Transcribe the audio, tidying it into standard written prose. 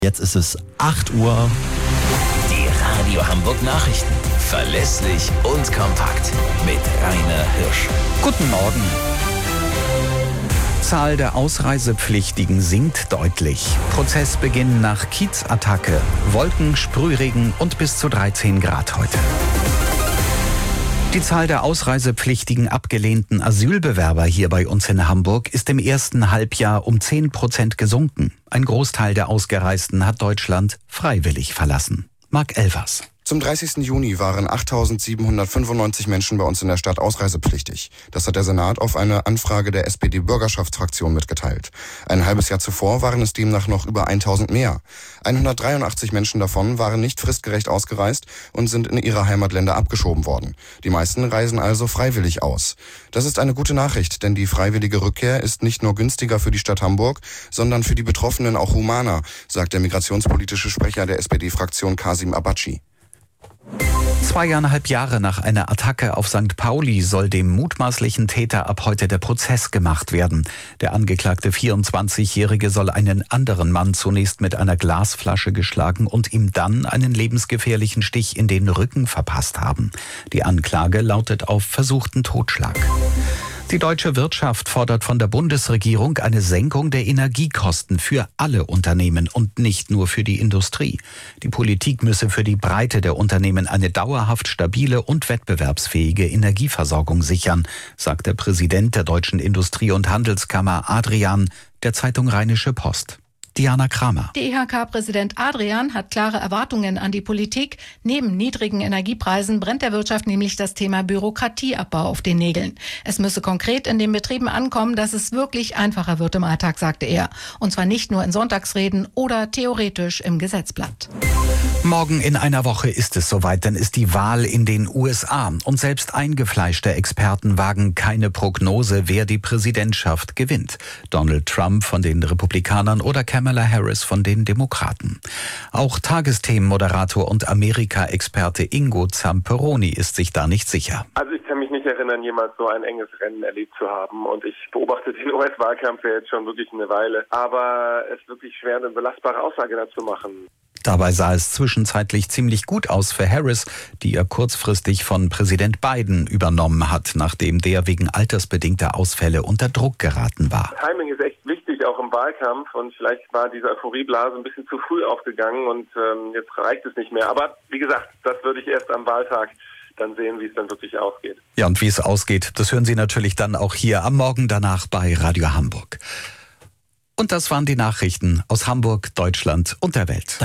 Jetzt ist es 8 Uhr. Die Radio Hamburg Nachrichten. Verlässlich und kompakt. Mit Rainer Hirsch. Guten Morgen. Zahl der Ausreisepflichtigen sinkt deutlich. Prozessbeginn nach Kiezattacke. Wolken, Sprühregen und bis zu 13 Grad heute. Die Zahl der ausreisepflichtigen abgelehnten Asylbewerber hier bei uns in Hamburg ist im ersten Halbjahr um 10% gesunken. Ein Großteil der Ausgereisten hat Deutschland freiwillig verlassen. Marc Elvers. Zum 30. Juni waren 8.795 Menschen bei uns in der Stadt ausreisepflichtig. Das hat der Senat auf eine Anfrage der SPD-Bürgerschaftsfraktion mitgeteilt. Ein halbes Jahr zuvor waren es demnach noch über 1.000 mehr. 183 Menschen davon waren nicht fristgerecht ausgereist und sind in ihre Heimatländer abgeschoben worden. Die meisten reisen also freiwillig aus. Das ist eine gute Nachricht, denn die freiwillige Rückkehr ist nicht nur günstiger für die Stadt Hamburg, sondern für die Betroffenen auch humaner, sagt der migrationspolitische Sprecher der SPD-Fraktion Kasim Abaci. 2,5 Jahre nach einer Attacke auf St. Pauli soll dem mutmaßlichen Täter ab heute der Prozess gemacht werden. Der angeklagte 24-Jährige soll einen anderen Mann zunächst mit einer Glasflasche geschlagen und ihm dann einen lebensgefährlichen Stich in den Rücken verpasst haben. Die Anklage lautet auf versuchten Totschlag. Die deutsche Wirtschaft fordert von der Bundesregierung eine Senkung der Energiekosten für alle Unternehmen und nicht nur für die Industrie. Die Politik müsse für die Breite der Unternehmen eine dauerhaft stabile und wettbewerbsfähige Energieversorgung sichern, sagt der Präsident der Deutschen Industrie- und Handelskammer Adrian der Zeitung Rheinische Post. Diana Kramer. Der IHK-Präsident Adrian hat klare Erwartungen an die Politik. Neben niedrigen Energiepreisen brennt der Wirtschaft nämlich das Thema Bürokratieabbau auf den Nägeln. Es müsse konkret in den Betrieben ankommen, dass es wirklich einfacher wird im Alltag, sagte er. Und zwar nicht nur in Sonntagsreden oder theoretisch im Gesetzblatt. Morgen in einer Woche ist es soweit, dann ist die Wahl in den USA. Und selbst eingefleischte Experten wagen keine Prognose, wer die Präsidentschaft gewinnt. Donald Trump von den Republikanern oder Kamala Harris von den Demokraten. Auch Tagesthemenmoderator und Amerika-Experte Ingo Zamperoni ist sich da nicht sicher. Also ich kann mich nicht erinnern, jemals so ein enges Rennen erlebt zu haben. Und ich beobachte den US-Wahlkampf ja jetzt schon wirklich eine Weile. Aber es ist wirklich schwer, eine belastbare Aussage dazu machen. Dabei sah es zwischenzeitlich ziemlich gut aus für Harris, die er kurzfristig von Präsident Biden übernommen hat, nachdem der wegen altersbedingter Ausfälle unter Druck geraten war. Timing ist echt wichtig, auch im Wahlkampf. Und vielleicht war diese Euphorieblase ein bisschen zu früh aufgegangen und jetzt reicht es nicht mehr. Aber wie gesagt, das würde ich erst am Wahltag dann sehen, wie es dann wirklich ausgeht. Ja, und wie es ausgeht, das hören Sie natürlich dann auch hier am Morgen danach bei Radio Hamburg. Und das waren die Nachrichten aus Hamburg, Deutschland und der Welt.